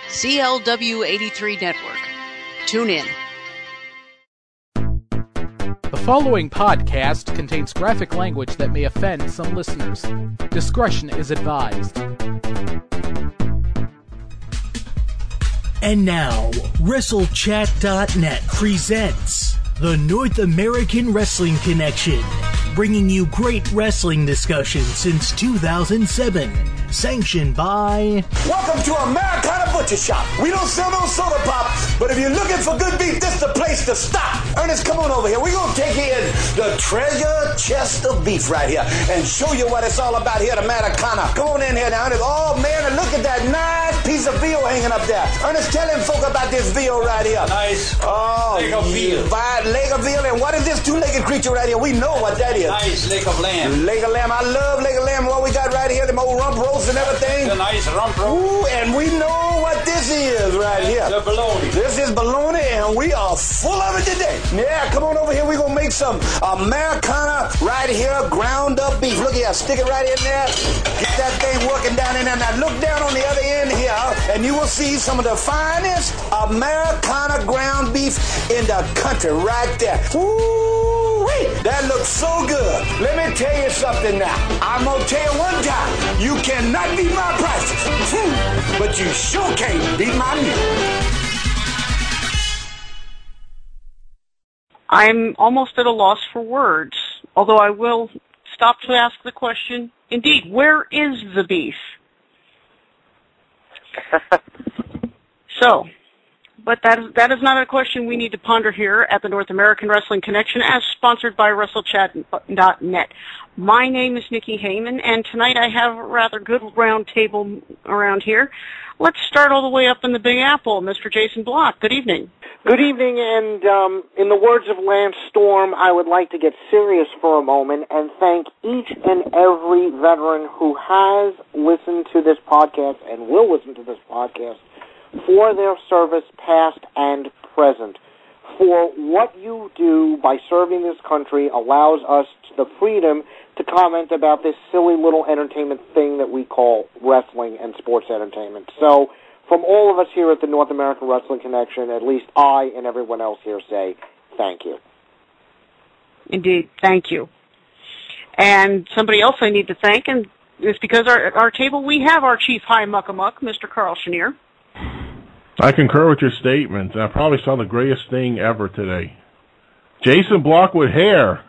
CLW83 Network. Tune in. The following podcast contains graphic language that may offend some listeners. Discretion is advised. And now, WrestleChat.net presents the North American Wrestling Connection, bringing you great wrestling discussion since 2007. Sanctioned by... Welcome to Americana Butcher Shop. We don't sell no soda pop, but if you're looking for good beef, this is the place to stop. Ernest, come on over here. We're going to take you in the treasure chest of beef right here and show you what it's all about here at Americana. Come on in here now, Ernest. Oh, man, and look at that nice piece of veal hanging up there. Ernest, tell them folk about this veal right here. Nice leg of veal. Leg of veal. And what is this two-legged creature right here? We know what that is. Nice leg of lamb. Leg of lamb. I love leg of lamb. What we got right here, them old rump rolls and everything. The nice rump roll. Ooh, and we know what this is right here. The bologna. This is bologna, and we are full of it today. Yeah, come on over here. We're going to make some Americana right here, ground up beef. Look here, stick it right in there. Get that thing working down in there. Now look down on the other end here, and you will see some of the finest Americana ground beef in the country right there. Woo-wee, that looks so good. Let me tell you something now. I'm going to tell you one time, you cannot beat my prices, but you sure can't beat my meat. I'm almost at a loss for words, although I will stop to ask the question, indeed, where is the beef? So, but that is not a question we need to ponder here at the North American Wrestling Connection, as sponsored by WrestleChat.net. My name is Nikki Heyman, and tonight I have a rather good round table around here. Let's start all the way up in the Big Apple. Mr. Jason Block, good evening. Good evening, and in the words of Lance Storm, I would like to get serious for a moment and thank each and every veteran who has listened to this podcast and will listen to this podcast for their service, past and present. For what you do by serving this country allows us the freedom to comment about this silly little entertainment thing that we call wrestling and sports entertainment. So, from all of us here at the North American Wrestling Connection, at least I and everyone else here say thank you. Indeed, thank you. And somebody else I need to thank, and it's because our table, we have our chief high muck-a-muck, Mr. Carl Chenier. I concur with your statement. I probably saw the greatest thing ever today. Jason Block with hair.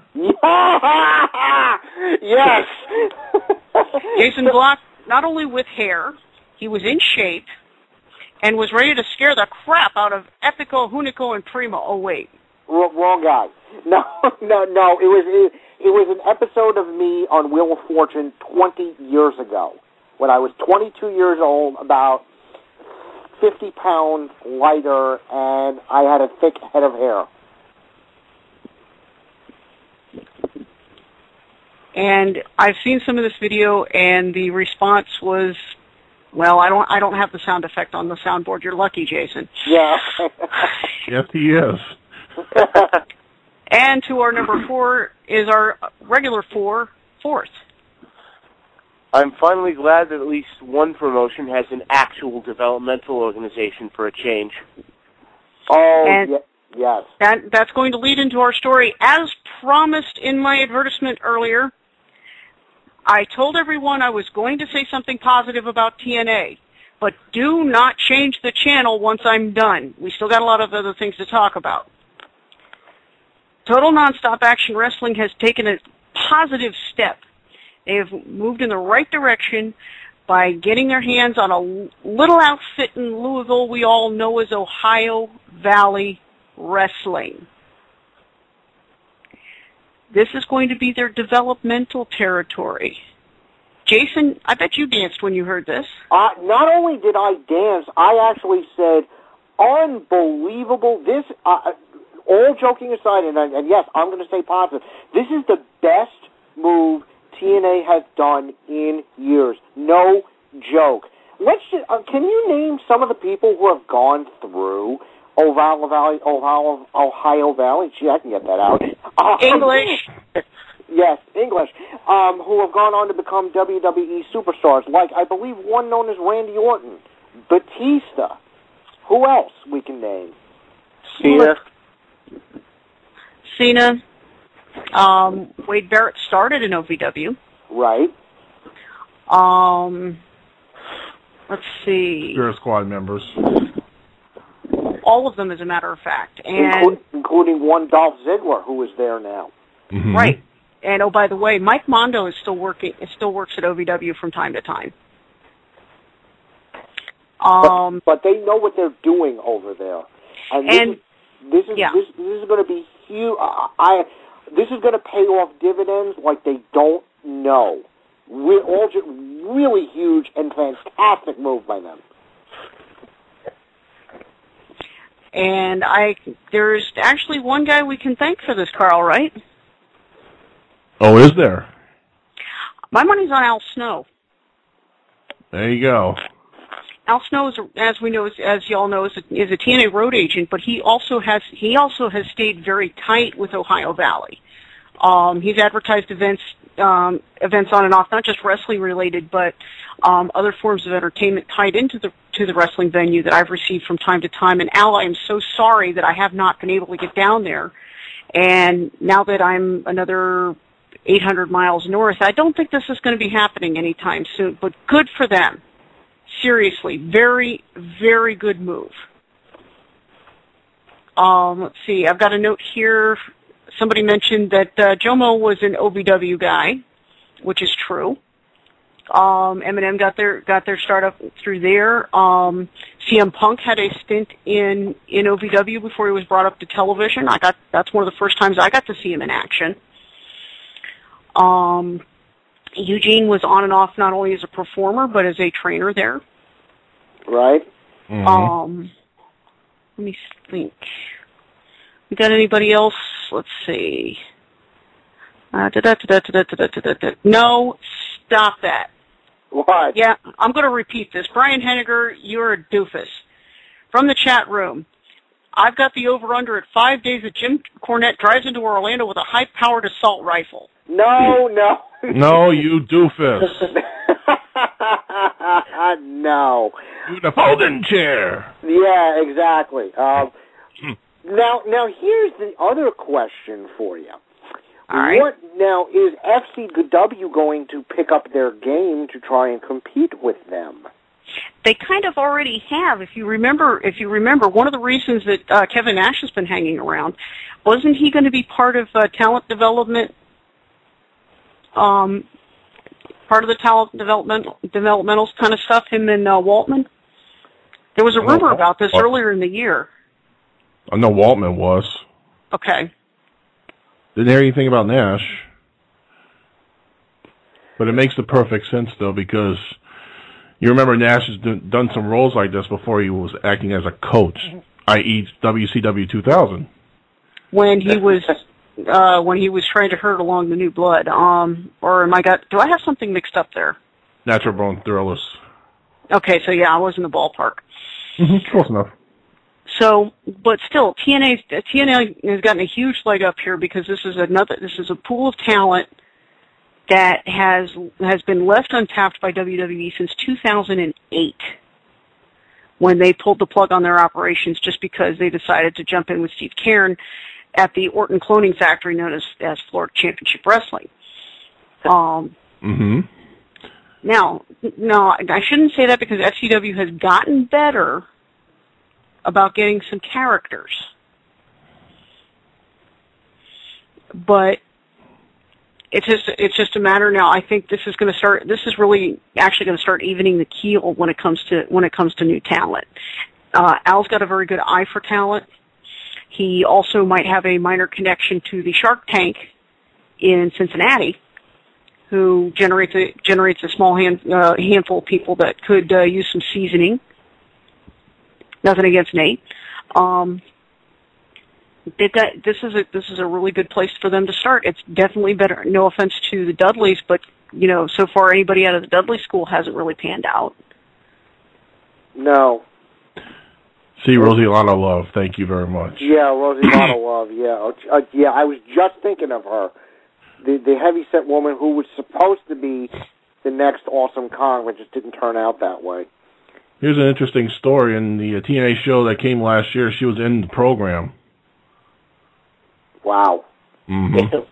Yes. Jason Block, not only with hair, he was in shape and was ready to scare the crap out of Epico, Hunico, and Primo. Oh, wait. Wrong guy. No. It was an episode of me on Wheel of Fortune 20 years ago when I was 22 years old, about 50 pounds lighter, and I had a thick head of hair. And I've seen some of this video, and the response was, well, I don't have the sound effect on the soundboard. You're lucky, Jason. Yeah. Yes, he is. And to our number 4 is our regular fourth. I'm finally glad that at least one promotion has an actual developmental organization for a change. Oh, and yes. That's going to lead into our story. As promised in my advertisement earlier, I told everyone I was going to say something positive about TNA, but do not change the channel once I'm done. We still got a lot of other things to talk about. Total Nonstop Action Wrestling has taken a positive step. They have moved in the right direction by getting their hands on a little outfit in Louisville we all know as Ohio Valley Wrestling. This is going to be their developmental territory. Jason, I bet you danced when you heard this. Not only did I dance, I actually said, unbelievable. This, all joking aside, and yes, I'm going to stay positive, this is the best move TNA has done in years. No joke. Let's just, can you name some of the people who have gone through Ohio Valley? Gee, I can get that out. English. Yes, English. Who have gone on to become WWE superstars, like I believe one known as Randy Orton, Batista, Who else we can name? Cena. Wade Barrett started in OVW. Right. Let's see. Spirit Squad members. All of them, as a matter of fact. And including one Dolph Ziggler, who is there now. Mm-hmm. Right. And, oh, by the way, Mike Mondo is still working. Still works at OVW from time to time. But they know what they're doing over there, and this is going to be huge. This is going to pay off dividends like they don't know. Really huge and fantastic move by them. And there's actually one guy we can thank for this, Carl, right? Oh, is there? My money's on Al Snow. There you go. Al Snow, as y'all know, is a TNA road agent, but he also has stayed very tight with Ohio Valley. He's advertised events on and off, not just wrestling related, but other forms of entertainment tied into the wrestling venue that I've received from time to time. And Al, I am so sorry that I have not been able to get down there. And now that I'm another 800 miles north, I don't think this is going to be happening anytime soon. But good for them. Seriously, very, very good move. Let's see. I've got a note here. Somebody mentioned that Jomo was an OVW guy, which is true. Eminem got their start up through there. CM Punk had a stint in OVW before he was brought up to television. That's one of the first times I got to see him in action. Eugene was on and off not only as a performer but as a trainer there. Right. Mm-hmm. Let me think. We got anybody else? Let's see. No, stop that. What? Yeah, I'm going to repeat this. Brian Henniger, you're a doofus. From the chat room, I've got the over-under at 5 days that Jim Cornette drives into Orlando with a high-powered assault rifle. No. No, you doofus. No. You the folding chair. Yeah, exactly. Now here's the other question for you. All right. What now is FCW going to pick up their game to try and compete with them? They kind of already have. If you remember, one of the reasons that Kevin Nash has been hanging around, wasn't he going to be part of talent development? Part of the talent developmental kind of stuff. Him and Waltman. There was a rumor about this earlier in the year. I know Waltman was. Okay. Didn't hear anything about Nash. But it makes the perfect sense, though, because you remember Nash has done some roles like this before he was acting as a coach, i.e. WCW 2000. When he was trying to herd along the New Blood. Do I have something mixed up there? Natural Born Thrillers. Okay, so yeah, I was in the ballpark. Mm-hmm, close enough. So, but still, TNA has gotten a huge leg up here because this is a pool of talent that has been left untapped by WWE since 2008, when they pulled the plug on their operations just because they decided to jump in with Steve Cairn at the Orton Cloning Factory known as Florida Championship Wrestling. Mm-hmm. Now, no, I shouldn't say that because FCW has gotten better about getting some characters. But it's just a matter now. I think this is really actually going to start evening the keel when it comes to new talent. Al's got a very good eye for talent. He also might have a minor connection to the Shark Tank in Cincinnati, who generates a small handful of people that could use some seasoning. Nothing against Nate. This is a really good place for them to start. It's definitely better. No offense to the Dudleys, but so far anybody out of the Dudley school hasn't really panned out. No. See, Rosie Lana Love, thank you very much. Yeah, Rosie Lana Love. Yeah, I was just thinking of her, the heavyset woman who was supposed to be the next Awesome Kong, but just didn't turn out that way. Here's an interesting story. In the TNA show that came last year, she was in the program. Wow. Mm-hmm.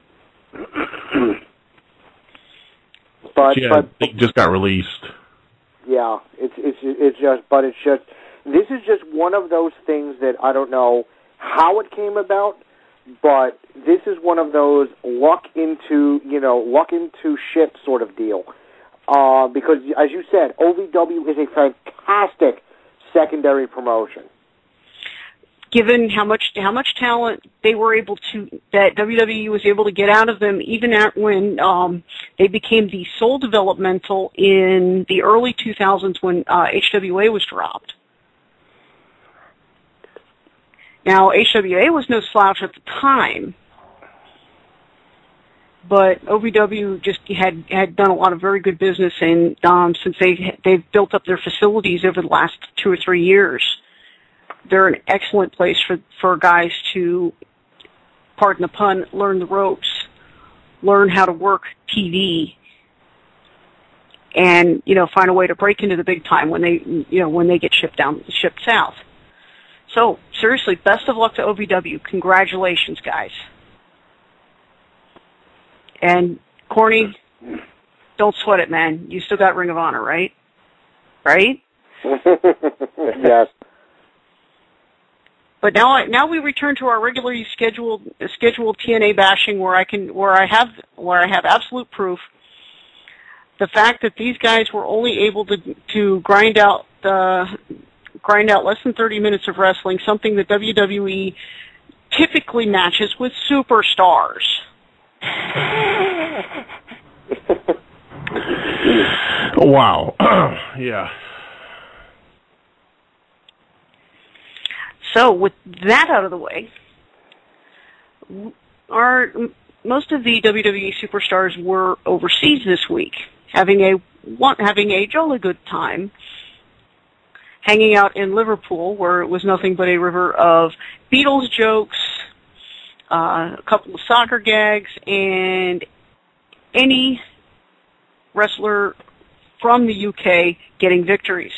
It just got released. Yeah, it's just this is just one of those things that I don't know how it came about, but this is one of those luck into shit sort of deal. Because as you said, OVW is a fantastic secondary promotion. Given how much talent they were able to, that WWE was able to get out of them, even when they became the sole developmental in the early 2000s when HWA was dropped. Now, HWA was no slouch at the time, but OVW just had done a lot of very good business, and since they've built up their facilities over the last 2 or 3 years, they're an excellent place for guys to, pardon the pun, learn the ropes, learn how to work TV, and find a way to break into the big time when they get shipped south. So seriously, best of luck to OVW. Congratulations, guys. And Corny, don't sweat it, man. You still got Ring of Honor, right? Right? Yes. But now we return to our regularly scheduled TNA bashing, where I have absolute proof. The fact that these guys were only able to grind out less than 30 minutes of wrestling, something that WWE typically matches with superstars. Wow. Yeah. So with that out of the way, most of the WWE superstars were overseas this week, having a jolly good time, hanging out in Liverpool, where it was nothing but a river of Beatles jokes, a couple of soccer gags, and any wrestler from the UK getting victories.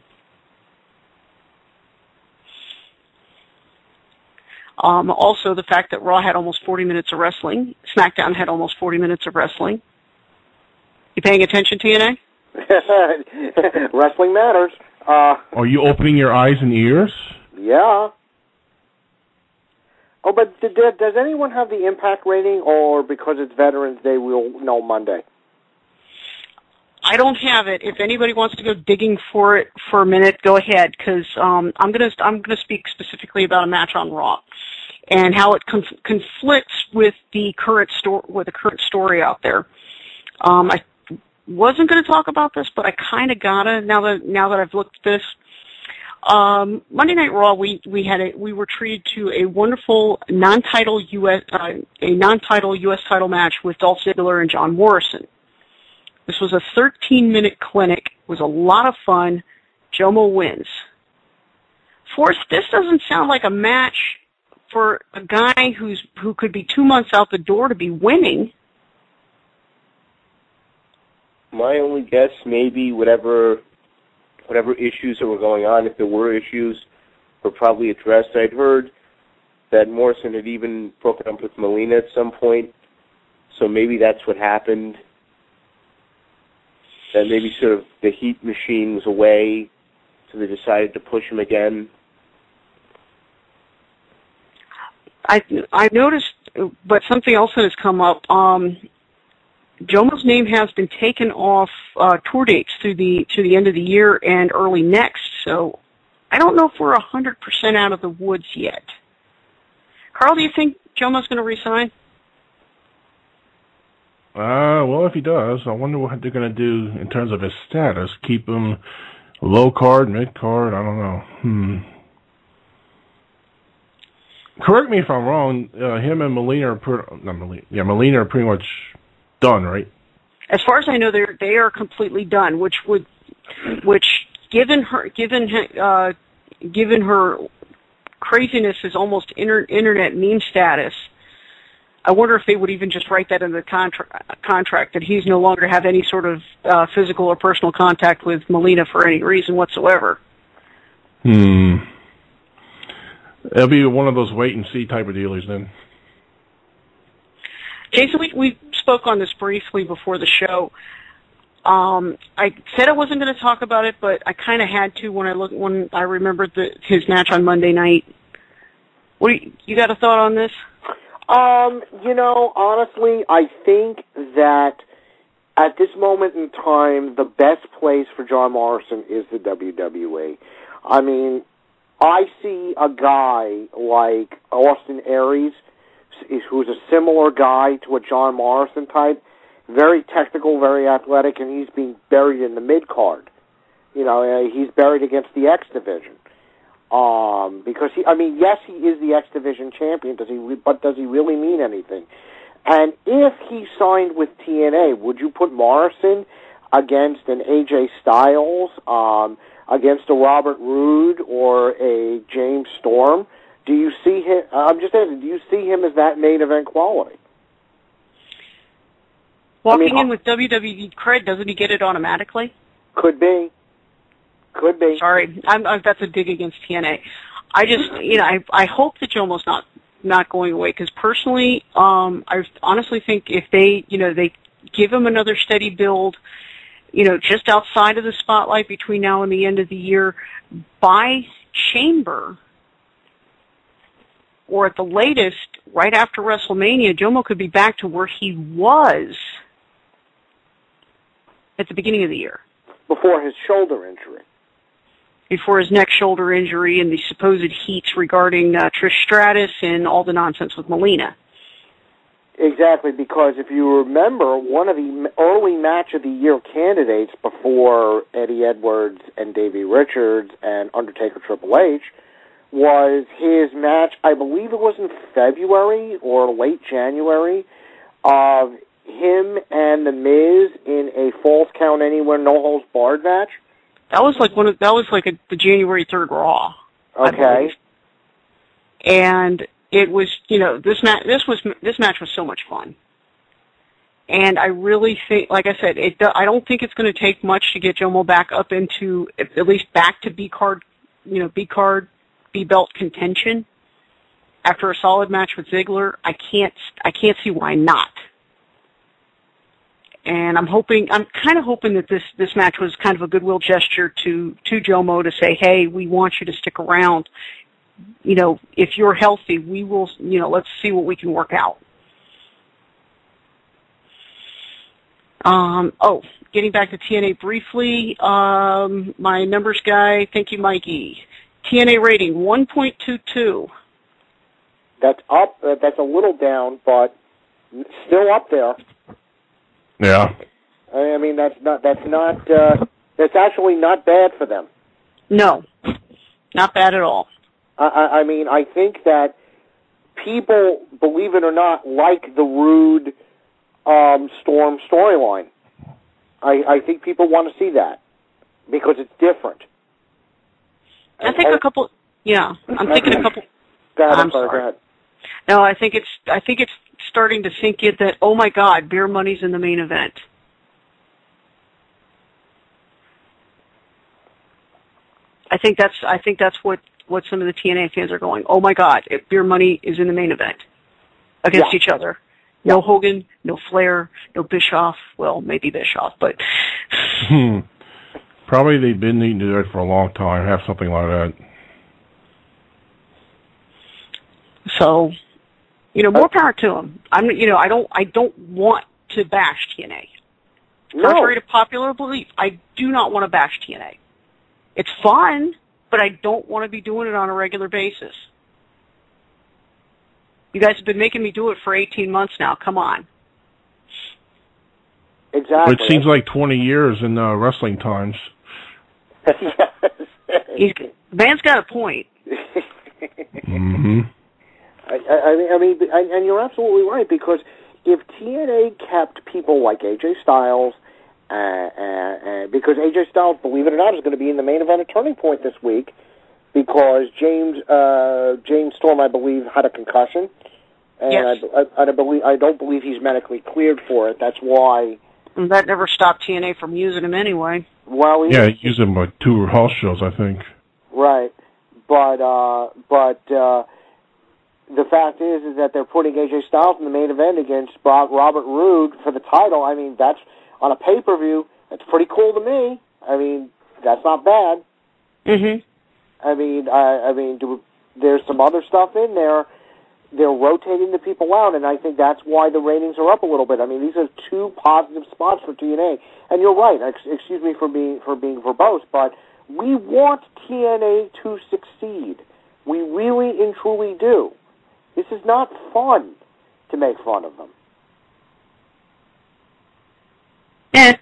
Also, the fact that Raw had almost 40 minutes of wrestling, SmackDown had almost 40 minutes of wrestling. You paying attention, TNA? Wrestling matters. Are you opening your eyes and ears? Yeah. Oh, but does anyone have the Impact rating, or because it's Veterans Day, we'll know Monday? I don't have it. If anybody wants to go digging for it for a minute, go ahead, because I'm gonna speak specifically about a match on Raw and how it conflicts with the current story out there. I wasn't going to talk about this, but I kind of gotta now that I've looked at this. Monday Night Raw, we were treated to a wonderful non-title U.S. title match with Dolph Ziggler and John Morrison. This was a 13-minute clinic. It was a lot of fun. Jomo wins. Forrest, this doesn't sound like a match for a guy who could be 2 months out the door to be winning. My only guess, maybe whatever issues that were going on, if there were issues, were probably addressed. I'd heard that Morrison had even broken up with Melina at some point, so maybe that's what happened. That maybe sort of the heat machine was away, so they decided to push him again. I've noticed, but something else that has come up. Jomo's name has been taken off tour dates to the end of the year and early next, so I don't know if we're 100% out of the woods yet. Carl, do you think Jomo's going to resign? Well, if he does, I wonder what they're going to do in terms of his status. Keep him low card, mid card, I don't know. Correct me if I'm wrong, him and Melina Melina are pretty much done, right? As far as I know, they are completely done. Which given her craziness is almost internet meme status. I wonder if they would even just write that in the contract that he's no longer have any sort of physical or personal contact with Melina for any reason whatsoever. It'll be one of those wait-and-see type of dealers then. Jason, we spoke on this briefly before the show. I said I wasn't going to talk about it, but I kind of had to when I remembered his match on Monday night. You got a thought on this? Honestly, I think that at this moment in time, the best place for John Morrison is the WWE. I mean, I see a guy like Austin Aries, who's a similar guy to a John Morrison type, very technical, very athletic, and he's being buried in the mid-card. He's buried against the X Division. Because yes, he is the X Division champion, but does he really mean anything? And if he signed with TNA, would you put Morrison against an AJ Styles, against a Robert Roode or a James Storm? Do you see him? I'm just asking. Do you see him as that main event quality? Walking in with WWE cred, doesn't he get it automatically? Could be. Sorry, that's a dig against TNA. I just, I hope that Jomo's not going away, because personally, I honestly think if they give him another steady build, just outside of the spotlight between now and the end of the year, by Chamber, or at the latest, right after WrestleMania, Jomo could be back to where he was at the beginning of the year. Before his shoulder injury. Before his neck shoulder injury and the supposed heats regarding Trish Stratus and all the nonsense with Melina. Exactly, because if you remember, one of the early match of the year candidates before Eddie Edwards and Davey Richards and Undertaker Triple H was his match, I believe it was in February or late January, of him and The Miz in a Falls Count Anywhere No Holds Barred match. That was like the January 3rd Raw. Okay. And it was, this match was so much fun. And I really think, like I said, I don't think it's going to take much to get Jomo back up into, at least back to B-card, B-belt contention. After a solid match with Ziggler, I can't see why not. And I'm kind of hoping that this match was kind of a goodwill gesture to Jomo to say, hey, we want you to stick around. If you're healthy, we will, let's see what we can work out. Getting back to TNA briefly, my numbers guy, thank you, Mikey. TNA rating, 1.22. That's up, that's a little down, but still up there. Yeah. I mean, that's actually not bad for them. No, not bad at all. I mean, I think that people, believe it or not, like the Rude Storm storyline. I think people want to see that because it's different. I'm thinking a couple. Go ahead. Go ahead. No, I think it's starting to sink in that, oh my God, Beer Money's in the main event. I think that's what some of the TNA fans are going, oh my God, Beer Money is in the main event against each other. No Hogan, no Flair, no Bischoff. Well, maybe Bischoff, but probably they've been needing to do it for a long time. Have something like that. So, more power to them. I don't want to bash TNA. No. Contrary to popular belief, I do not want to bash TNA. It's fun, but I don't want to be doing it on a regular basis. You guys have been making me do it for 18 months now. Come on. Exactly. It seems like 20 years in wrestling times. Yes. Man's got a point. Mm-hmm. I mean, and you're absolutely right, because if TNA kept people like AJ Styles, because AJ Styles, believe it or not, is going to be in the main event at Turning Point this week, because James Storm, I believe, had a concussion, and yes. I don't believe he's medically cleared for it. That's why. And that never stopped TNA from using him anyway. Well, he used him like 2 house shows, I think. Right. But the fact is that they're putting AJ Styles in the main event against Robert Roode for the title. I mean, that's on a pay-per-view. That's pretty cool to me. I mean, that's not bad. Mhm. I mean, there's some other stuff in there. They're rotating the people out, and I think that's why the ratings are up a little bit. I mean, these are two positive spots for TNA. And you're right. Excuse me for being verbose, but we want TNA to succeed. We really and truly do. This is not fun to make fun of them. Okay.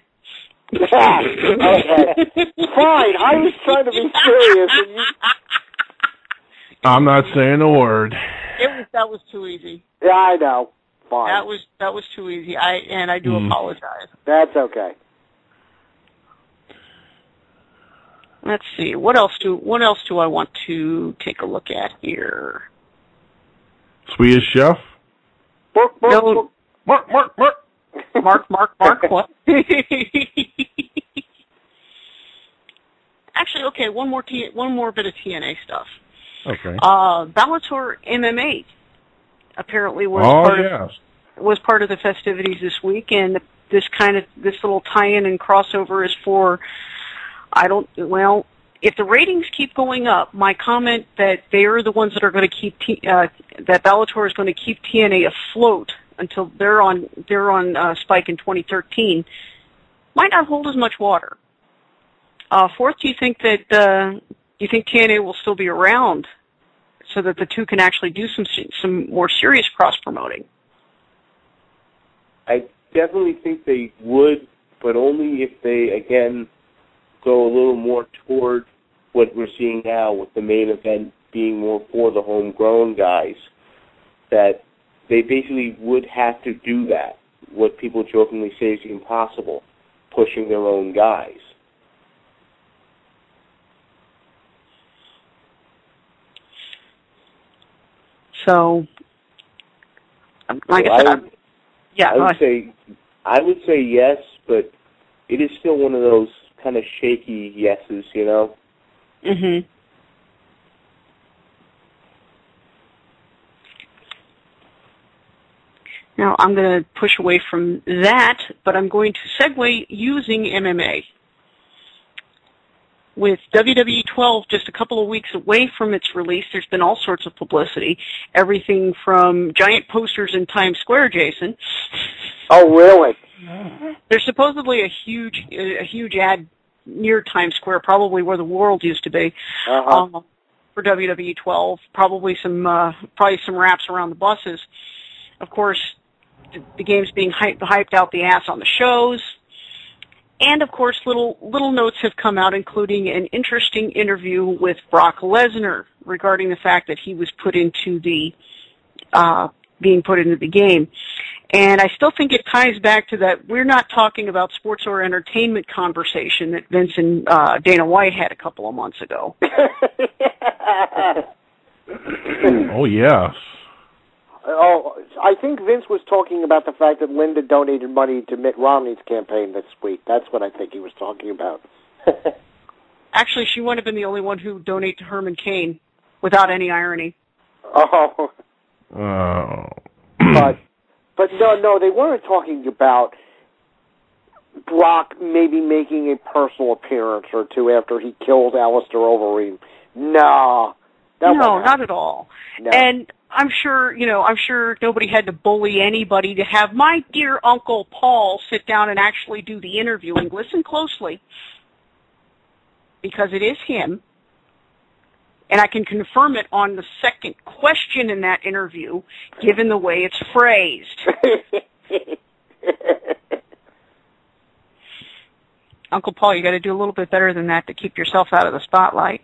Fine. I was trying to be serious. And you... I'm not saying a word. That was too easy. Yeah, I know. Fine. That was too easy. I do apologize. That's okay. Let's see. What else do I want to take a look at here? Swedish Chef? Mark. What? Actually, okay, one more bit of TNA stuff. Okay. Bellator MMA apparently was part of the festivities this week, and this little tie-in and crossover is for if the ratings keep going up, my comment that they are the ones that are going to keep that Bellator is going to keep TNA afloat until they're on Spike in 2013 might not hold as much water. Fourth, do you think TNA will still be around so that the two can actually do some more serious cross promoting? I definitely think they would, but only if they again go a little more toward what we're seeing now with the main event being more for the homegrown guys, that they basically would have to do that, what people jokingly say is impossible, pushing their own guys. So, like I said, I would say yes, but it is still one of those kind of shaky yeses, you know? Mhm. Now, I'm going to push away from that, but I'm going to segue using MMA. With WWE 12 just a couple of weeks away from its release, there's been all sorts of publicity. Everything from giant posters in Times Square, Jason. Oh, really? There's supposedly a huge ad near Times Square, probably where the World used to be, for WWE 12. Probably some wraps around the buses. Of course, the game's being hyped out the ass on the shows. And, of course, little notes have come out, including an interesting interview with Brock Lesnar regarding the fact that he was being put into the game. And I still think it ties back to that we're not talking about sports or entertainment conversation that Vince and Dana White had a couple of months ago. Oh, yes. Oh, I think Vince was talking about the fact that Linda donated money to Mitt Romney's campaign this week. That's what I think he was talking about. Actually, she wouldn't have been the only one who donated to Herman Cain, without any irony. Oh. But no, they weren't talking about Brock maybe making a personal appearance or two after he killed Alistair Overeem. No, not at all. No. And I'm sure nobody had to bully anybody to have my dear Uncle Paul sit down and actually do the interviewing. Listen closely, because it is him, and I can confirm it on the second question in that interview, given the way it's phrased. Uncle Paul, you got to do a little bit better than that to keep yourself out of the spotlight.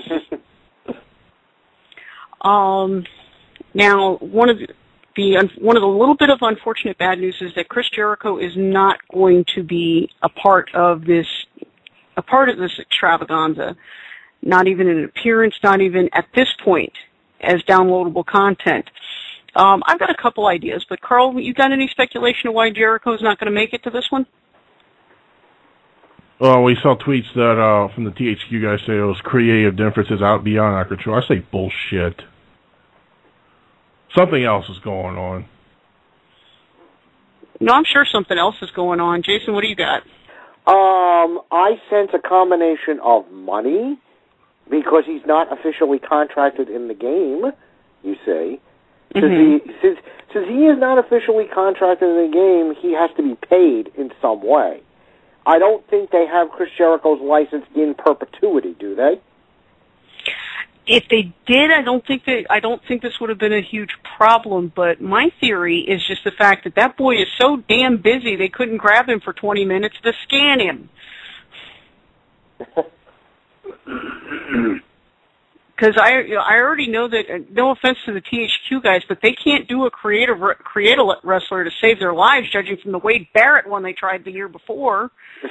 Now, one of the little bit of unfortunate bad news is that Chris Jericho is not going to be a part of this extravaganza. Not even an appearance, not even at this point as downloadable content. I've got a couple ideas, but Carl, you got any speculation of why Jericho's not going to make it to this one? Well, we saw tweets that from the THQ guys say it was creative differences out beyond our control. I say bullshit. Something else is going on. No, I'm sure something else is going on. Jason, what do you got? I sense a combination of money, because he's not officially contracted in the game, you see. Since he is not officially contracted in the game, he has to be paid in some way. I don't think they have Chris Jericho's license in perpetuity, do they? If they did, I don't think this would have been a huge problem. But my theory is just the fact that that boy is so damn busy they couldn't grab him for 20 minutes to scan him. Because I already know that. No offense to the THQ guys, but they can't do a create a wrestler to save their lives, judging from the Wade Barrett one they tried the year before.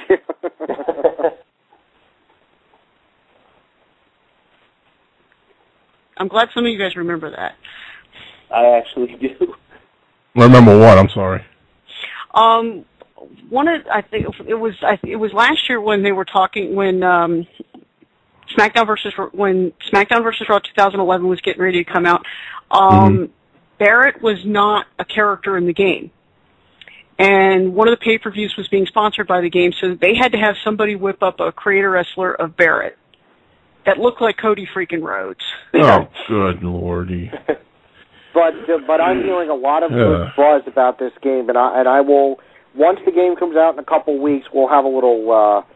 I'm glad some of you guys remember that. I actually do. Remember what? I'm sorry. I think it was last year when they were talking when SmackDown versus Raw 2011 was getting ready to come out. Barrett was not a character in the game, and one of the pay-per-views was being sponsored by the game, so they had to have somebody whip up a creator wrestler of Barrett that looked like Cody freaking Rhodes. Oh, good lordy! But I'm hearing a lot of good buzz about this game, and I will, once the game comes out in a couple weeks, we'll have a little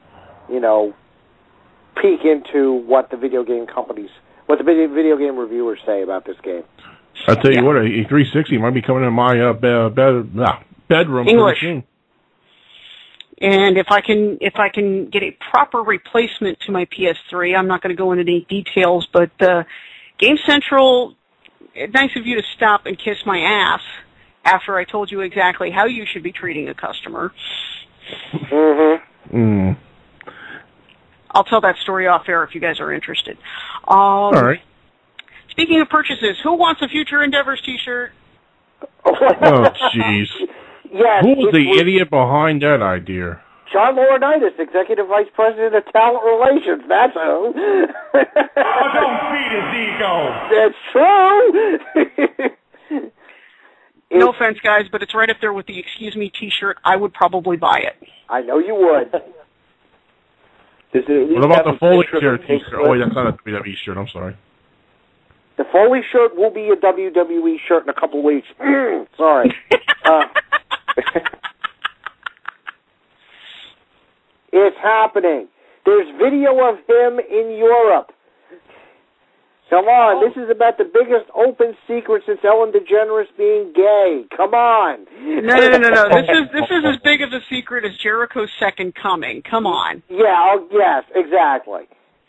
peek into what the video game reviewers say about this game. I'll tell you what, a 360 might be coming in my bedroom. English. And if I can get a proper replacement to my PS3, I'm not going to go into any details, but Game Central, nice of you to stop and kiss my ass after I told you exactly how you should be treating a customer. I'll tell that story off air if you guys are interested. All right. Speaking of purchases, who wants a Future Endeavors t-shirt? Oh, jeez. Yes, who was the idiot behind that idea? John Laurinaitis, Executive Vice President of Talent Relations. That's who. Don't feed his ego. That's true. No offense, guys, but it's right up there with the Excuse Me t-shirt. I would probably buy it. I know you would. What about the Foley shirt t-shirt? Oh, wait, that's not a WWE shirt. I'm sorry. The Foley shirt will be a WWE shirt in a couple weeks. Sorry. It's happening. There's video of him in Europe. Come on, This is about the biggest open secret since Ellen DeGeneres being gay. Come on. No. This is as big of a secret as Jericho's second coming. Come on. Yeah. Yes. Exactly.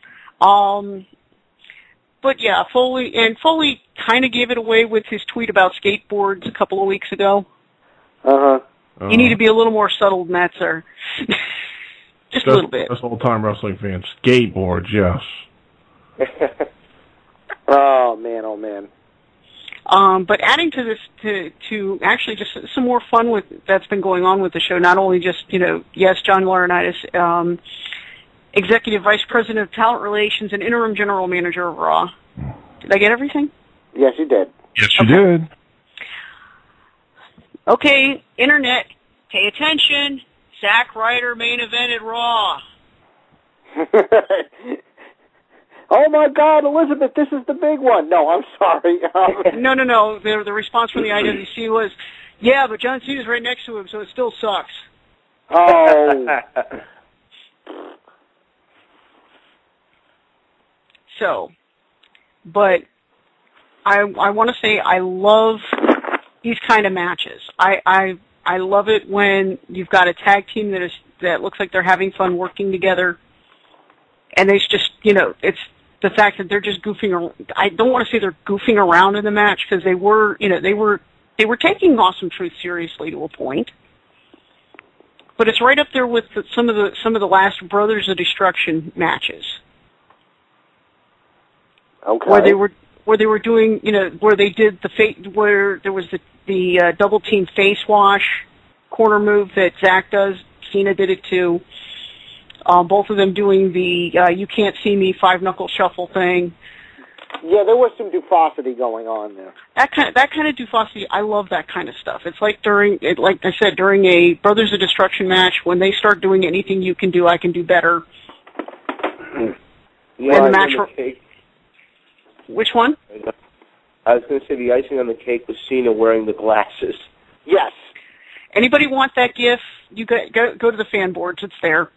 But yeah, Foley kind of gave it away with his tweet about skateboards a couple of weeks ago. You need to be a little more subtle than that, sir. Just a little bit. That's old-time wrestling fans. Skateboards, yes. Oh man. But adding to this, to actually just some more fun that's been going on with the show. Not only just yes, John Laurinaitis, Executive Vice President of Talent Relations and Interim General Manager of Raw. Did I get everything? Yes, you did. Yes, you did. Okay, Internet, pay attention. Zack Ryder main evented Raw. Oh my God, Elizabeth, this is the big one. No, I'm sorry. No. The response from the IWC was, yeah, but John Cena's right next to him, so it still sucks. Oh. So, but I want to say I love these kind of matches. I love it when you've got a tag team that looks like they're having fun working together, and it's just it's the fact that they're just goofing around. I don't want to say they're goofing around in the match because they were taking Awesome Truth seriously to a point, but it's right up there with some of the last Brothers of Destruction matches. Okay. Where they were doing, where they did where there was the double team face wash corner move that Zack does. Cena did it too. both of them doing the You Can't See Me 5-knuckle shuffle thing. Yeah, there was some dufosity going on there. That kind of dufosity, I love that kind of stuff. It's like like I said, during a Brothers of Destruction match, when they start doing anything you can do, I can do better. Yeah, the match. Which one? I was going to say the icing on the cake was Cena wearing the glasses. Yes. Anybody want that GIF? You go to the fan boards. It's there.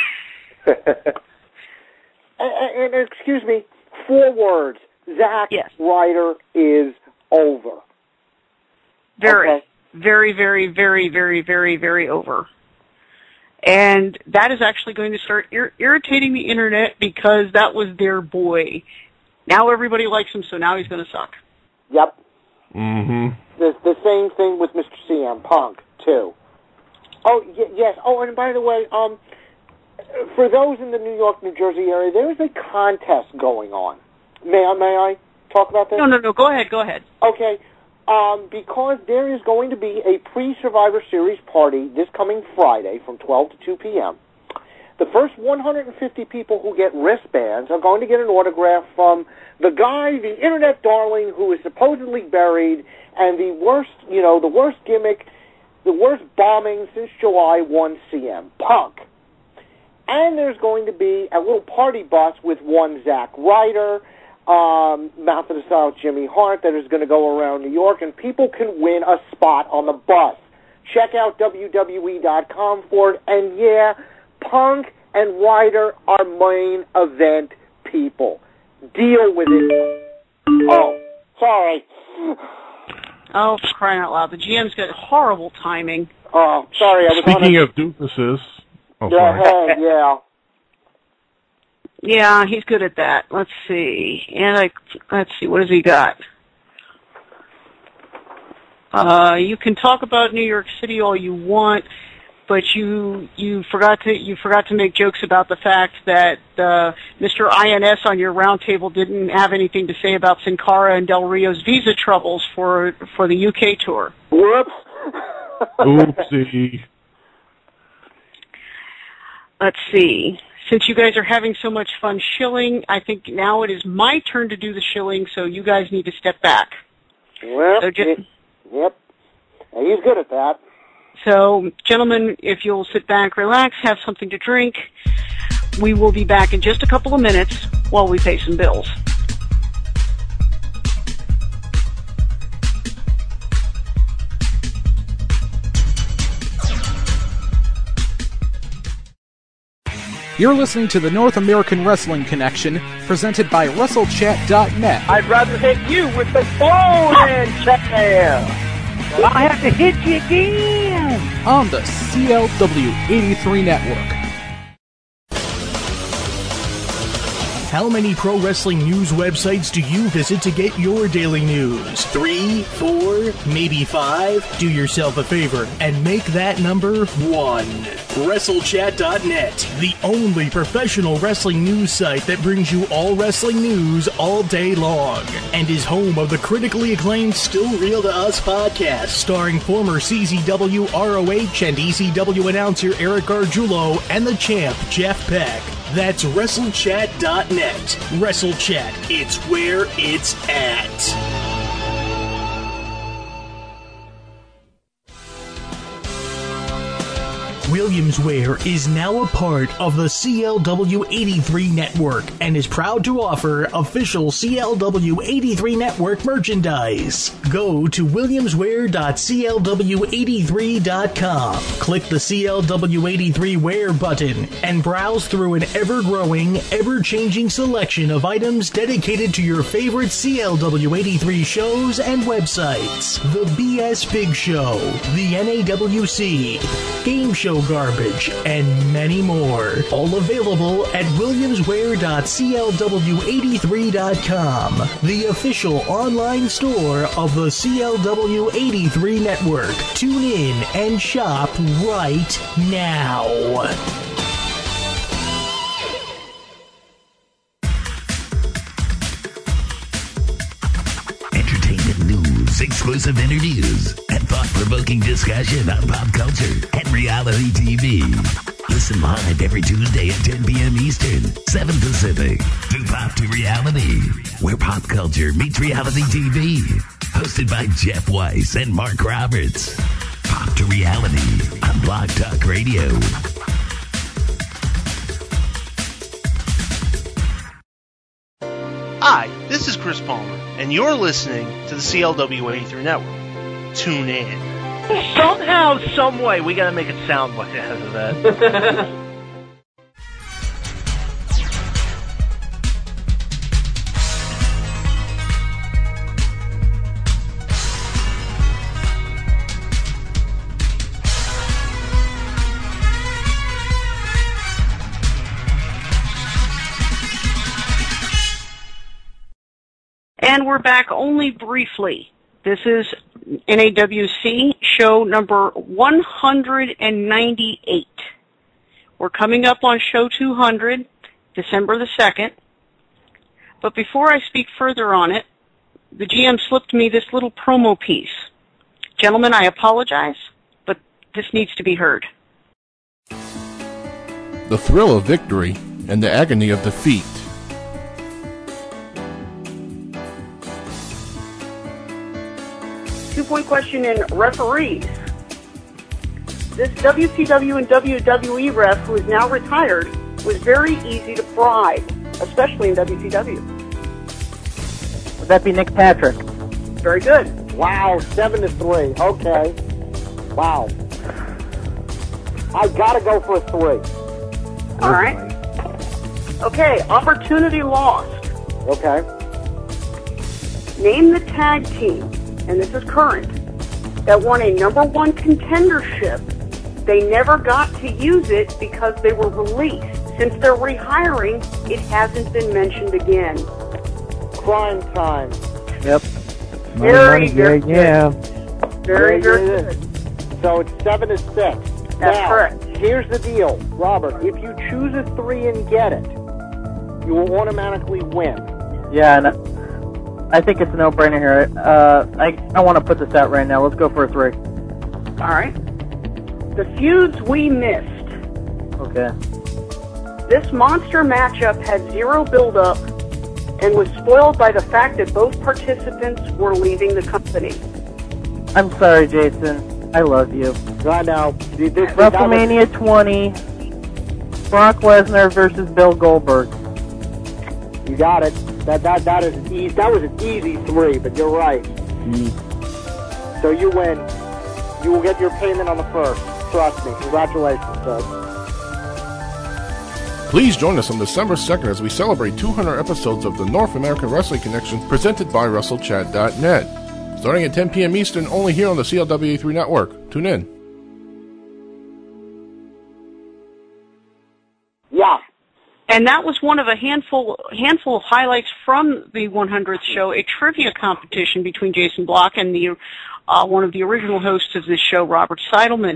and excuse me, 4 words. Zack Ryder is over. Very, very, very, very, very, very, very over. And that is actually going to start irritating the internet because that was their boy. Now everybody likes him, so now he's going to suck. Yep. Mm-hmm. The same thing with Mr. CM Punk, too. Oh, yes. Oh, and by the way, for those in the New York, New Jersey area, there is a contest going on. May I talk about this? No. Go ahead. Okay. Because there is going to be a pre-Survivor Series party this coming Friday from 12 to 2 p.m. The first 150 people who get wristbands are going to get an autograph from the guy, the internet darling, who is supposedly buried, and the worst gimmick, the worst bombing since July 1 CM Punk. And there's going to be a little party bus with one Zack Ryder, Mouth of the South Jimmy Hart, that is going to go around New York, and people can win a spot on the bus. Check out WWE.com for it, and yeah, Punk and Ryder are main event people. Deal with it. Oh, sorry. Oh, for crying out loud. The GM's got horrible timing. Oh, sorry. Speaking of doofuses. Oh, sorry. Yeah. Yeah, he's good at that. Let's see. And let's see, what has he got? You can talk about New York City all you want, but you forgot to make jokes about the fact that Mr. INS on your roundtable didn't have anything to say about Sin Cara and Del Rio's visa troubles for the UK tour. Whoops. Oopsie. Let's see. Since you guys are having so much fun shilling, I think now it is my turn to do the shilling, so you guys need to step back. Well, so yep. He's good at that. So, gentlemen, if you'll sit back, relax, have something to drink, we will be back in just a couple of minutes while we pay some bills. You're listening to the North American Wrestling Connection, presented by WrestleChat.net. I'd rather hit you with the phone chair. Well, I have to hit you again. On the CLW 83 Network. How many pro wrestling news websites do you visit to get your daily news? 3, 4, maybe 5? Do yourself a favor and make that number 1. WrestleChat.net, the only professional wrestling news site that brings you all wrestling news all day long, and is home of the critically acclaimed Still Real to Us podcast, starring former CZW, ROH, and ECW announcer Eric Gargiulo and the champ Jeff Beck. That's WrestleChat.net. WrestleChat, it's where it's at. Williamswear is now a part of the CLW 83 network and is proud to offer official CLW 83 network merchandise. Go to williamswear.clw83.com, click the CLW 83 wear button, and browse through an ever-growing, ever-changing selection of items dedicated to your favorite CLW 83 shows and websites. The BS Big Show, the NAWC, Game Show Garbage, and many more. All available at williamswear.clw83.com, the official online store of the CLW 83 network. Tune in and shop right now. Entertainment news, exclusive interviews, and thought-provoking discussion on pop culture and reality TV. Listen live every Tuesday at 10 p.m. Eastern, 7 Pacific, to Pop to Reality, where pop culture meets reality TV. Hosted by Jeff Weiss and Mark Roberts. Pop to Reality on Blog Talk Radio. Hi, this is Chris Palmer, and you're listening to the CLW83 Network. Tune in. Somehow, some way, we gotta make it sound like out of that. And we're back only briefly. This is NAWC show number 198. We're coming up on show 200, December the 2nd. But before I speak further on it, the GM slipped me this little promo piece. Gentlemen, I apologize, but this needs to be heard. The thrill of victory and the agony of defeat. Two-point question in referees. This WCW and WWE ref, who is now retired, was very easy to bribe, especially in WCW. Would that be Nick Patrick? Very good. Wow, 7-3. Okay. Wow. I gotta go for a 3. All right. Okay, opportunity lost. Okay. Name the tag team, and this is current, that won a #1 contendership. They never got to use it because they were released. Since they're rehiring, it hasn't been mentioned again. Crime Time. Yep. Very good. Yeah. Very good. So it's 7-6. That's now, correct. Here's the deal, Robert. If you choose a 3 and get it, you will automatically win. Yeah, and I think it's a no-brainer here. I want to put this out right now. Let's go for a 3. All right. The feuds we missed. Okay. This monster matchup had zero build-up and was spoiled by the fact that both participants were leaving the company. I'm sorry, Jason. I love you. I know. WrestleMania 20, Brock Lesnar versus Bill Goldberg. You got it. That was an easy 3, but you're right. So you win. You will get your payment on the 1st. Trust me. Congratulations, sir. Please join us on December 2nd as we celebrate 200 episodes of the North American Wrestling Connection presented by WrestleChat.net. Starting at 10 p.m. Eastern, only here on the CLW83 Network. Tune in. Yeah. And that was one of a handful of highlights from the 100th show, a trivia competition between Jason Block and the one of the original hosts of this show, Robert Seidelman.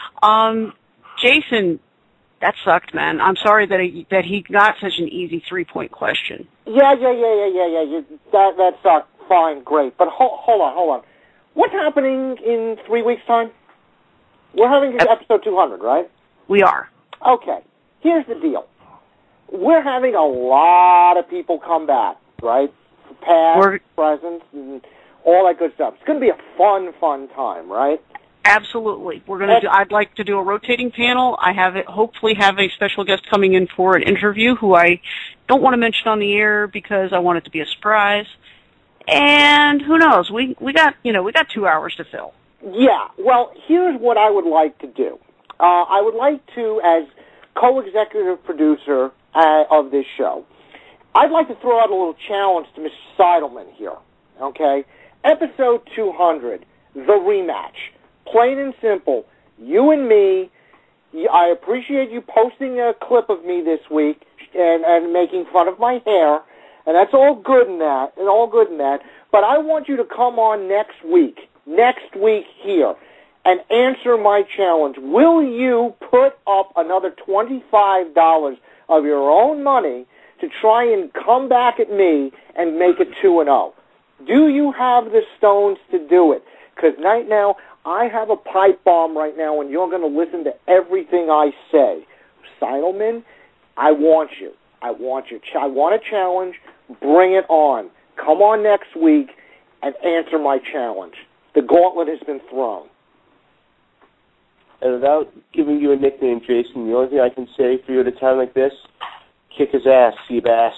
Jason, that sucked, man. I'm sorry that he got such an easy 3-point question. Yeah. That sucked. Fine, great. But hold on. What's happening in 3 weeks' time? We're having episode 200, right? We are. Okay. Here's the deal. We're having a lot of people come back, right? Past, present, and all that good stuff. It's going to be a fun time, right? Absolutely. We're going to. I'd like to do a rotating panel. I hopefully have a special guest coming in for an interview who I don't want to mention on the air because I want it to be a surprise. And who knows? We got 2 hours to fill. Yeah. Well, here's what I would like to do. I would like to, as co-executive producer of this show, I'd like to throw out a little challenge to Mr. Seidelman here. Okay, episode 200, the rematch. Plain and simple. You and me. I appreciate you posting a clip of me this week and making fun of my hair. And that's all good in that, But I want you to come on next week here, and answer my challenge. Will you put up another $25 of your own money to try and come back at me and make it 2-0? Do you have the stones to do it? Because right now, I have a pipe bomb right now, and you're going to listen to everything I say. Seidelman, I want you. I want a challenge. Bring it on. Come on next week and answer my challenge. The gauntlet has been thrown. And without giving you a nickname, Jason, the only thing I can say for you at a time like this, kick his ass, Seabass.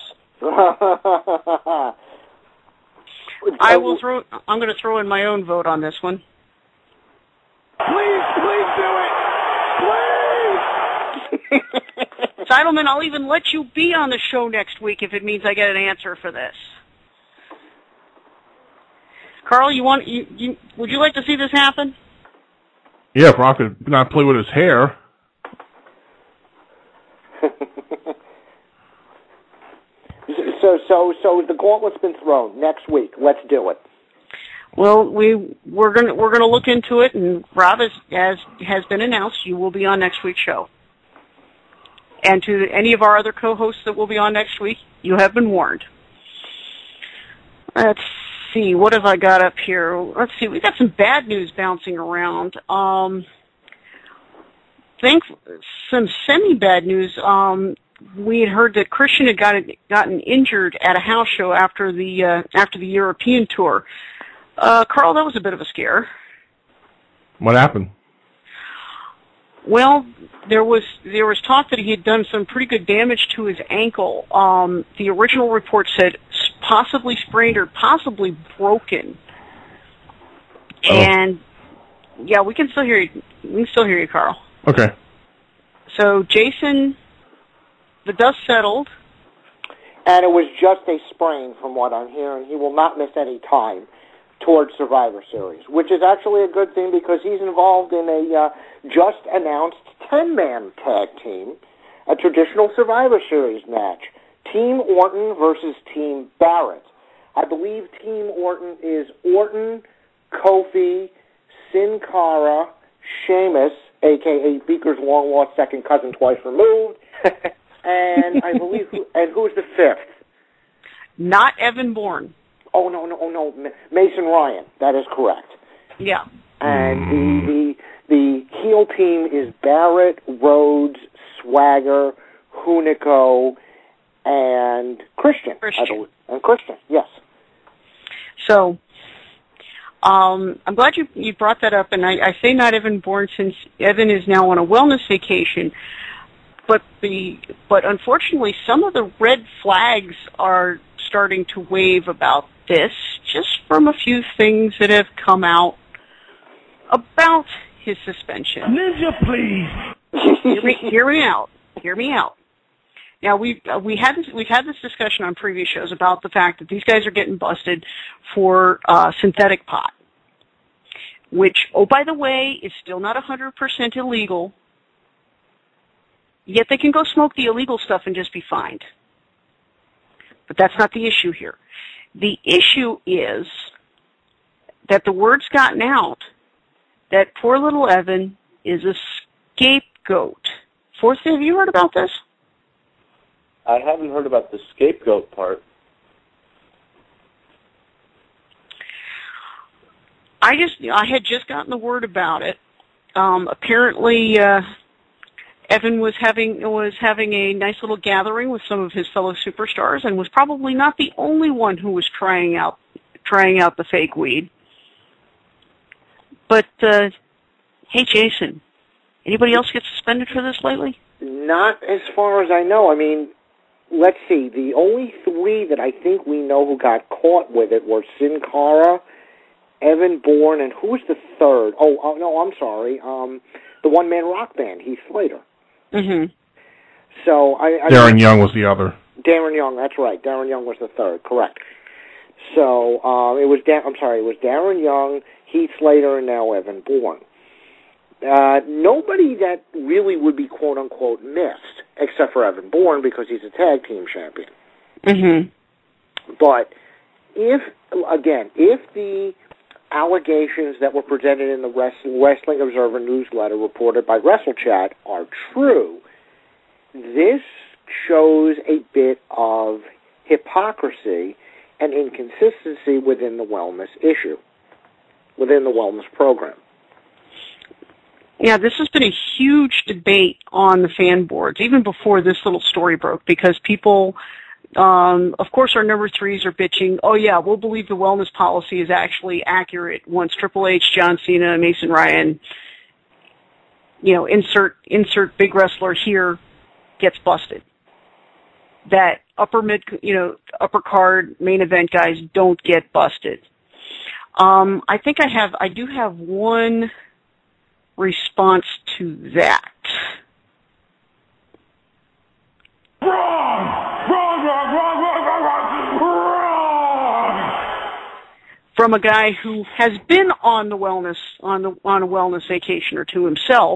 I'm going to throw in my own vote on this one. Please do it! Please! Seidelman, I'll even let you be on the show next week if it means I get an answer for this. Carl, would you like to see this happen? Yeah, Brock could not play with his hair. So the gauntlet's been thrown. Next week, let's do it. Well, we're gonna look into it, and Rob, as has been announced, you will be on next week's show. And to any of our other co-hosts that will be on next week, you have been warned. Let's see, what have I got up here? Let's see, we got some bad news bouncing around. Some semi-bad news. We had heard that Christian had gotten injured at a house show after the European tour. Carl, that was a bit of a scare. What happened? Well, there was talk that he had done some pretty good damage to his ankle. The original report said possibly sprained or possibly broken. Oh. And yeah, we can still hear you. We can still hear you, Carl. Okay. So, Jason, the dust settled. And it was just a sprain from what I'm hearing. He will not miss any time towards Survivor Series, which is actually a good thing because he's involved in a just-announced 10-man tag team, a traditional Survivor Series match. Team Orton versus Team Barrett. I believe Team Orton is Orton, Kofi, Sin Cara, Sheamus, a.k.a. Beaker's long-lost second cousin twice removed, and I believe, who's the fifth? Not Evan Bourne. Oh, no, Mason Ryan. That is correct. Yeah. And the heel team is Barrett, Rhodes, Swagger, Hunico, and Christian. I believe. And Christian, yes. So, I'm glad you brought that up, and I say not Evan Bourne since Evan is now on a wellness vacation, but unfortunately some of the red flags are starting to wave about this, just from a few things that have come out about his suspension. Ninja, please. Hear me out. Now we've had this discussion on previous shows about the fact that these guys are getting busted for synthetic pot, which, oh by the way, is still not 100% illegal. Yet they can go smoke the illegal stuff and just be fined. But that's not the issue here. The issue is that the word's gotten out that poor little Evan is a scapegoat. Forth, have you heard about this? I haven't heard about the scapegoat part. I had just gotten the word about it. Apparently, Evan was having a nice little gathering with some of his fellow superstars, and was probably not the only one who was trying out the fake weed. But hey, Jason, anybody else get suspended for this lately? Not as far as I know. I mean, let's see. The only three that I think we know who got caught with it were Sin Cara, Evan Bourne, and who was the third? Oh no, I'm sorry. The one-man rock band, Heath Slater. Mm-hmm. So Darren Young was the other. Darren Young, that's right. Darren Young was the third, correct. So it was Darren Young, Heath Slater, and now Evan Bourne. Nobody that really would be quote unquote missed, except for Evan Bourne because he's a tag team champion. Mm-hmm. But if the allegations that were presented in the Wrestling Observer newsletter reported by WrestleChat are true, this shows a bit of hypocrisy and inconsistency within the wellness issue, within the wellness program. Yeah, this has been a huge debate on the fan boards, even before this little story broke, because people, of course, our number threes are bitching, oh yeah, we'll believe the wellness policy is actually accurate once Triple H, John Cena, Mason Ryan, insert big wrestler here, gets busted. That upper card main event guys don't get busted. I think I do have one response to that. From a guy who has been on a wellness vacation or two himself.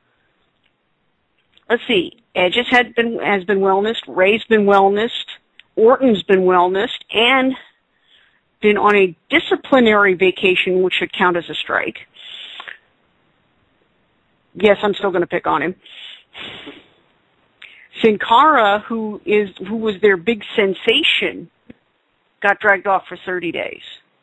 Let's see. Edge has been wellnessed, Ray's been wellnessed, Orton's been wellnessed, and been on a disciplinary vacation, which should count as a strike. Yes, I'm still going to pick on him. Sin Cara, who was their big sensation, got dragged off for 30 days.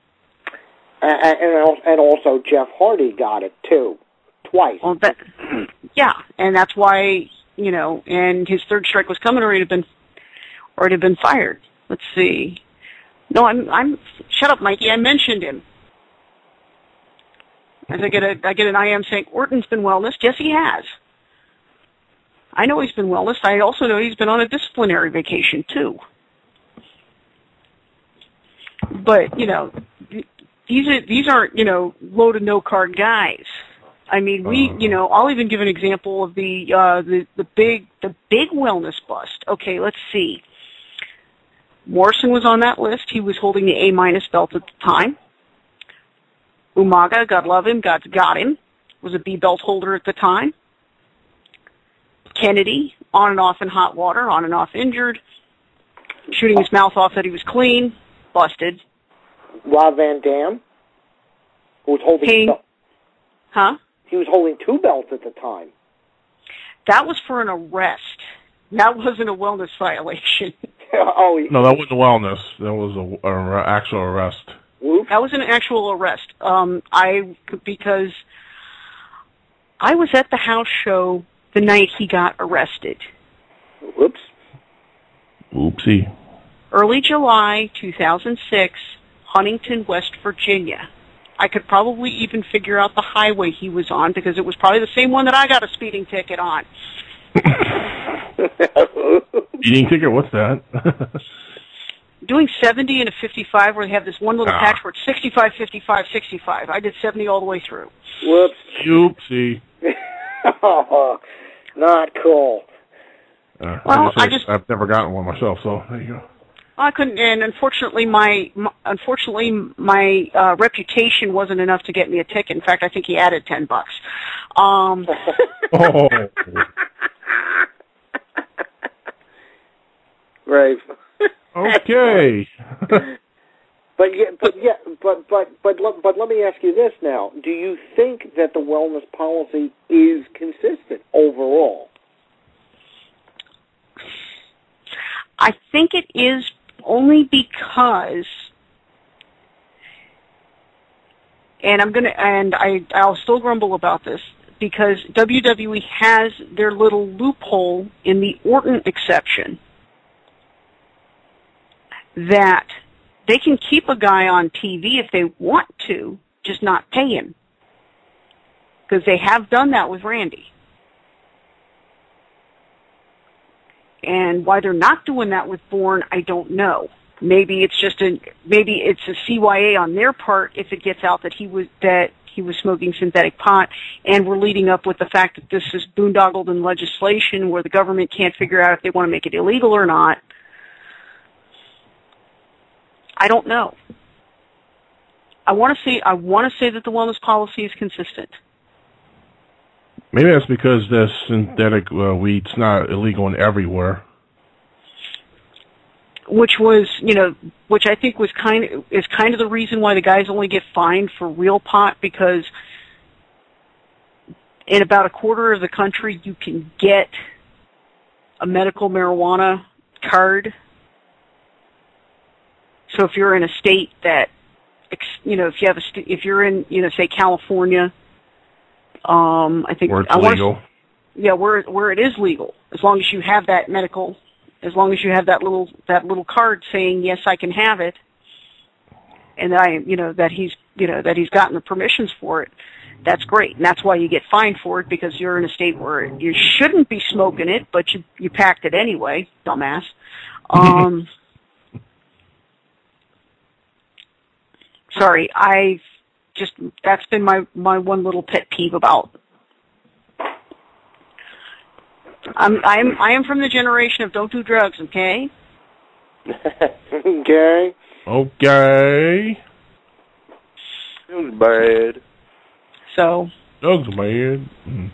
And also Jeff Hardy got it too, twice. Well, yeah, and that's why and his third strike was coming, or he'd have been fired. Let's see. No, I'm. Shut up, Mikey. I mentioned him. As I get an IM saying Orton's been wellnessed. Yes, he has. I know he's been wellnessed. I also know he's been on a disciplinary vacation too. But these aren't low to no card guys. I mean, I'll even give an example of the big wellness bust. Okay, let's see. Morrison was on that list. He was holding the A- belt at the time. Umaga, God love him, got him, was a B belt holder at the time. Kennedy, on and off in hot water, on and off injured, shooting his mouth off that he was clean, busted. Rob Van Dam, who was holding... Huh? He was holding 2 belts at the time. That was for an arrest. That wasn't a wellness violation. No, that wasn't wellness. That was an actual arrest. Oops. That was an actual arrest. Because I was at the house show the night he got arrested. Whoops. Oopsie. Early July 2006, Huntington, West Virginia. I could probably even figure out the highway he was on because it was probably the same one that I got a speeding ticket on. Speeding ticket? What's that? Doing 70 and a 55 where they have this one little patch where it's 65, 55, 65. I did 70 all the way through. Whoops. Oopsie. Oh, not cool. I've never gotten one myself, so there you go. I couldn't, and unfortunately, my reputation wasn't enough to get me a ticket. In fact, I think he added $10. Oh. Right. Okay. But let me ask you this now: do you think that the wellness policy is consistent overall? I think it is only because, I'll still grumble about this, because WWE has their little loophole in the Orton exception that they can keep a guy on TV if they want to, just not pay him. Because they have done that with Randy. And why they're not doing that with Bourne, I don't know. Maybe it's a CYA on their part if it gets out that he was smoking synthetic pot, and we're leading up with the fact that this is boondoggled in legislation where the government can't figure out if they want to make it illegal or not. I don't know. I want to say that the wellness policy is consistent. Maybe that's because the synthetic weed's not illegal in everywhere. Which I think is kind of the reason why the guys only get fined for real pot, because in about a quarter of the country you can get a medical marijuana card. So if you're in a state that, if you're in, say California, I think where it's legal. Where it is legal, as long as you have that medical, as long as you have that little card saying yes, I can have it, and that he's gotten the permissions for it. That's great, and that's why you get fined for it, because you're in a state where you shouldn't be smoking it, but you packed it anyway, dumbass. Sorry, that's been my one little pet peeve about. I am from the generation of don't do drugs, okay? Okay. Okay. It was bad. So. Drugs bad.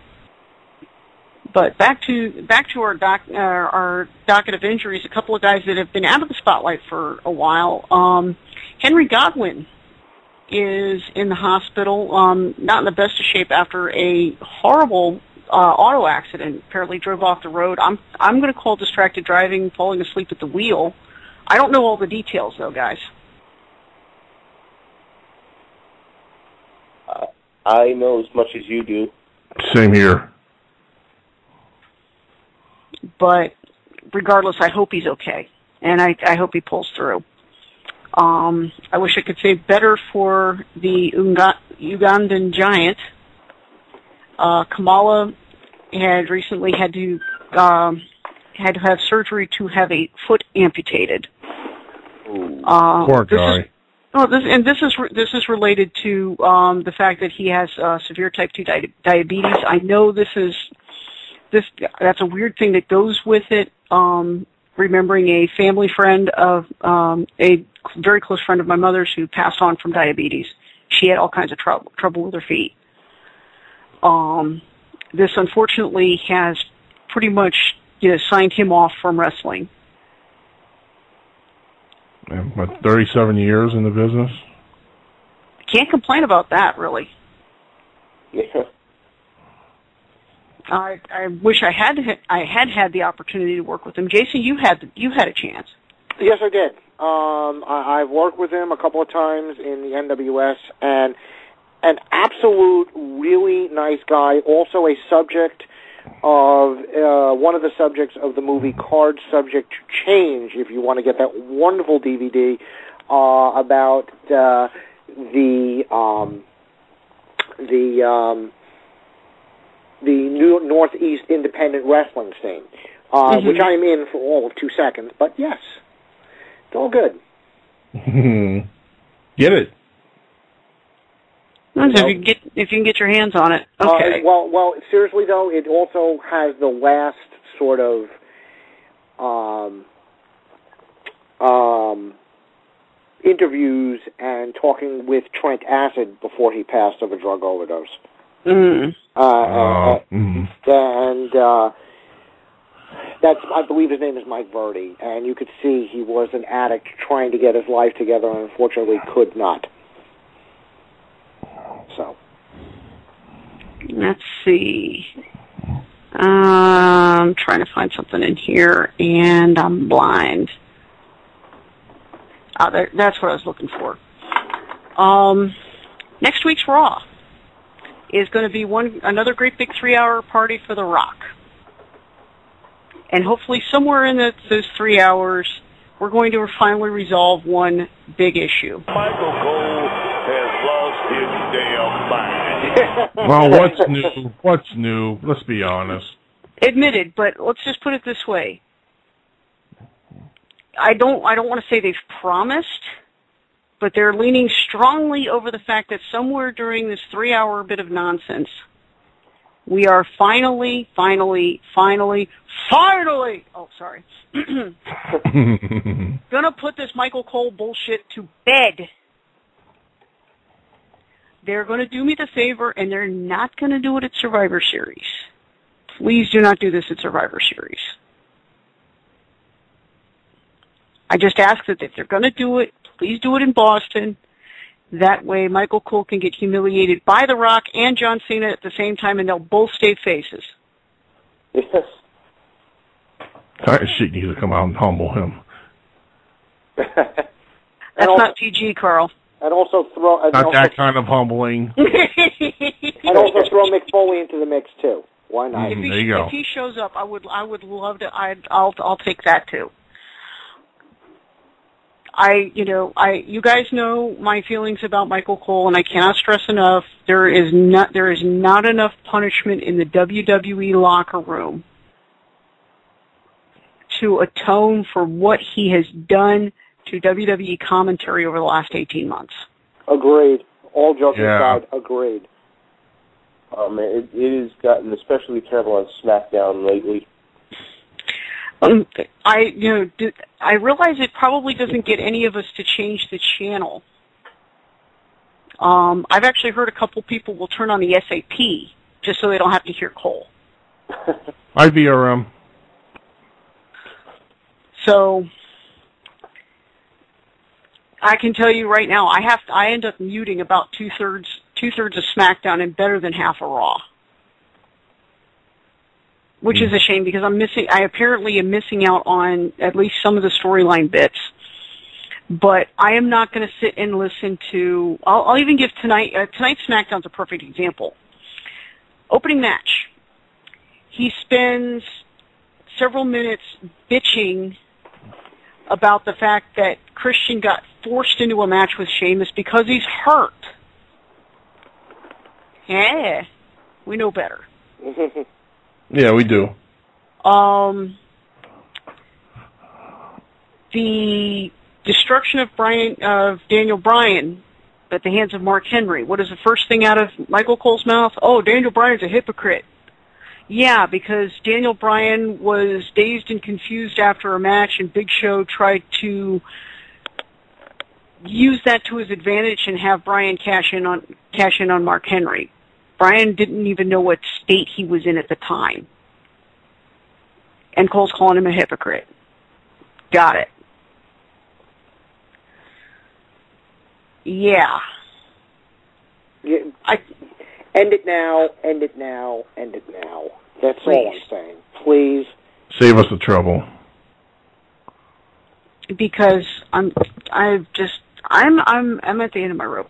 But back to our docket of injuries. A couple of guys that have been out of the spotlight for a while. Henry Godwin is in the hospital, not in the best of shape after a horrible auto accident. Apparently drove off the road. I'm going to call distracted driving, falling asleep at the wheel. I don't know all the details though, guys. I know as much as you do. Same here. But regardless, I hope he's okay, and I hope he pulls through. I wish I could say better for the Ugandan giant. Kamala had recently had to have surgery to have a foot amputated. Poor guy. This is related to the fact that he has severe type 2 diabetes. I know that's a weird thing that goes with it. Remembering a family friend of a very close friend of my mother's who passed on from diabetes. She had all kinds of trouble with her feet. This unfortunately has pretty much signed him off from wrestling. And, 37 years in the business? Can't complain about that, really. Yeah. I wish I had the opportunity to work with him. Jason, you had a chance. Yes, I did. I've worked with him a couple of times in the NWS, and an absolute really nice guy. Also a subject of one of the subjects of the movie Card Subject to Change, if you want to get that wonderful DVD about the New Northeast independent wrestling scene, which I am in for all of 2 seconds. But yes, it's all good. Get it. If you can get your hands on it, okay. Well, seriously though, it also has the last sort of interviews and talking with Trent Acid before he passed of a drug overdose. That's, I believe his name is Mike Verdi, and you could see he was an addict trying to get his life together and unfortunately could not. So. Let's see. I'm trying to find something in here, and I'm blind. That's what I was looking for. Next week's Raw is going to be another great big 3-hour party for The Rock. And hopefully somewhere in those 3 hours, we're going to finally resolve one big issue. Michael Cole has lost his damn mind. Well, what's new? What's new? Let's be honest. Admitted, but let's just put it this way. I don't want to say they've promised, but they're leaning strongly over the fact that somewhere during this 3-hour bit of nonsense, we are finally, oh, sorry, gonna put this Michael Cole bullshit to bed. They're gonna do me the favor, and they're not gonna do it at Survivor Series. Please do not do this at Survivor Series. I just ask that if they're gonna do it, please do it in Boston. That way Michael Cole can get humiliated by The Rock and John Cena at the same time, and they'll both stay faces. Yes. Kind of shit needs to come out and humble him. That's not PG, Carl. And also throw... Not that kind of humbling. And also throw Mick Foley into the mix, too. Why not? There you go. If he shows up, I would love to. I'll take that too. You guys know my feelings about Michael Cole, and I cannot stress enough, there is not enough punishment in the WWE locker room to atone for what he has done to WWE commentary over the last 18 months. Agreed. All joking aside, agreed. It has gotten especially terrible on SmackDown lately. I realize it probably doesn't get any of us to change the channel. I've actually heard a couple people will turn on the SAP just so they don't have to hear Cole. IVRM. So I can tell you right now, I end up muting about two-thirds of SmackDown and better than half of Raw. Which is a shame because I apparently am missing out on at least some of the storyline bits. But I am not going to sit and listen to, I'll even give tonight's SmackDown's a perfect example. Opening match. He spends several minutes bitching about the fact that Christian got forced into a match with Sheamus because he's hurt. Yeah, we know better. Yeah, we do. The destruction of Daniel Bryan at the hands of Mark Henry. What is the first thing out of Michael Cole's mouth? Oh, Daniel Bryan's a hypocrite. Yeah, because Daniel Bryan was dazed and confused after a match, and Big Show tried to use that to his advantage and have Bryan cash in on Mark Henry. Bryan didn't even know what state he was in at the time. And Cole's calling him a hypocrite. Got it. Yeah. End it now, end it now, end it now. That's all I'm saying. Please. Save us the trouble. Because I'm at the end of my rope.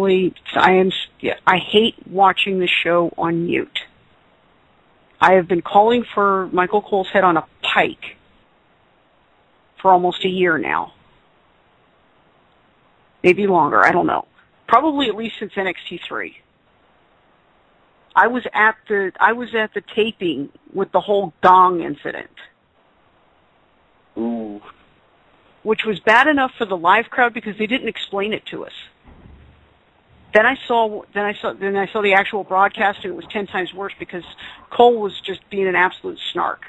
I hate watching the show on mute. I have been calling for Michael Cole's head on a pike for almost a year now. Maybe longer, I don't know. Probably at least since NXT3. I was at the taping with the whole gong incident. Ooh. Which was bad enough for the live crowd because they didn't explain it to us. Then I saw the actual broadcast, and it was 10 times worse because Cole was just being an absolute snark.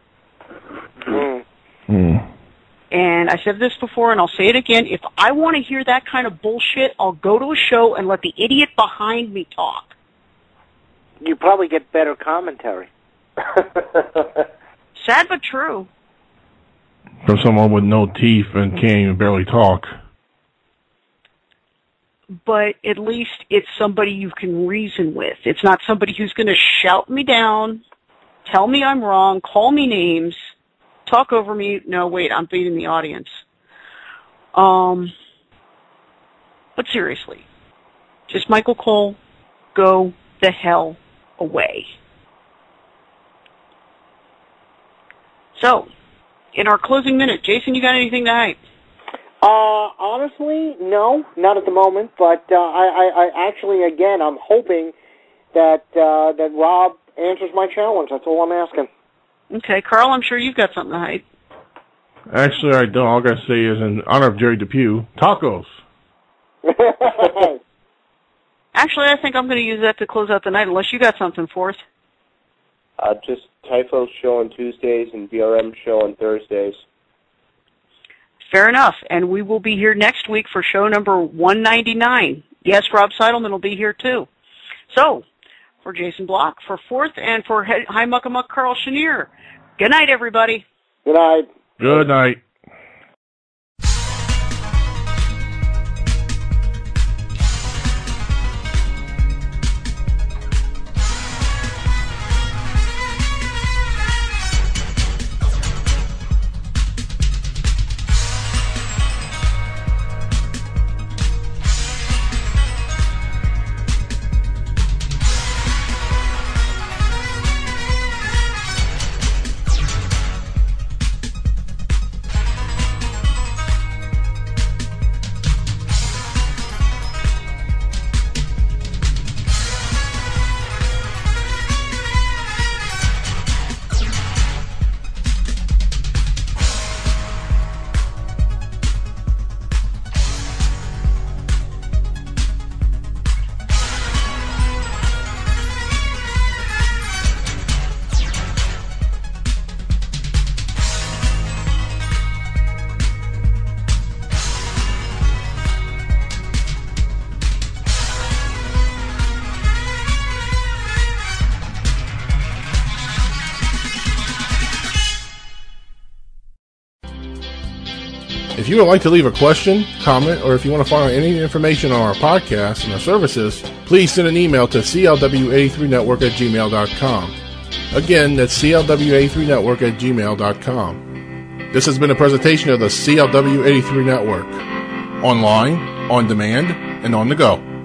And I said this before, and I'll say it again. If I want to hear that kind of bullshit, I'll go to a show and let the idiot behind me talk. You probably get better commentary. Sad but true. From someone with no teeth and can't even barely talk. But at least it's somebody you can reason with. It's not somebody who's going to shout me down, tell me I'm wrong, call me names, talk over me. No, wait, I'm beating the audience. But seriously, just Michael Cole, go the hell away. So, in our closing minute, Jason, you got anything to hype? Honestly, no, not at the moment. But I actually, again, I'm hoping that Rob answers my challenge. That's all I'm asking. Okay, Carl, I'm sure you've got something to hype. Actually, I don't. All I gotta say is, in honor of Jerry Depew, tacos. Actually, I think I'm going to use that to close out the night, unless you got something for us. Just Typho's show on Tuesdays and VRM show on Thursdays. Fair enough. And we will be here next week for show number 199. Yes, Rob Seidelman will be here too. So, for Jason Block, for Fourth, and for Hi Muckamuck Carl Chenier, good night, everybody. Good night. Good night. If you would like to leave a question, comment, or if you want to find out any information on our podcast and our services, please send an email to clw83network@gmail.com. Again, that's clw83network@gmail.com. This has been a presentation of the CLW83 Network. Online, on demand, and on the go.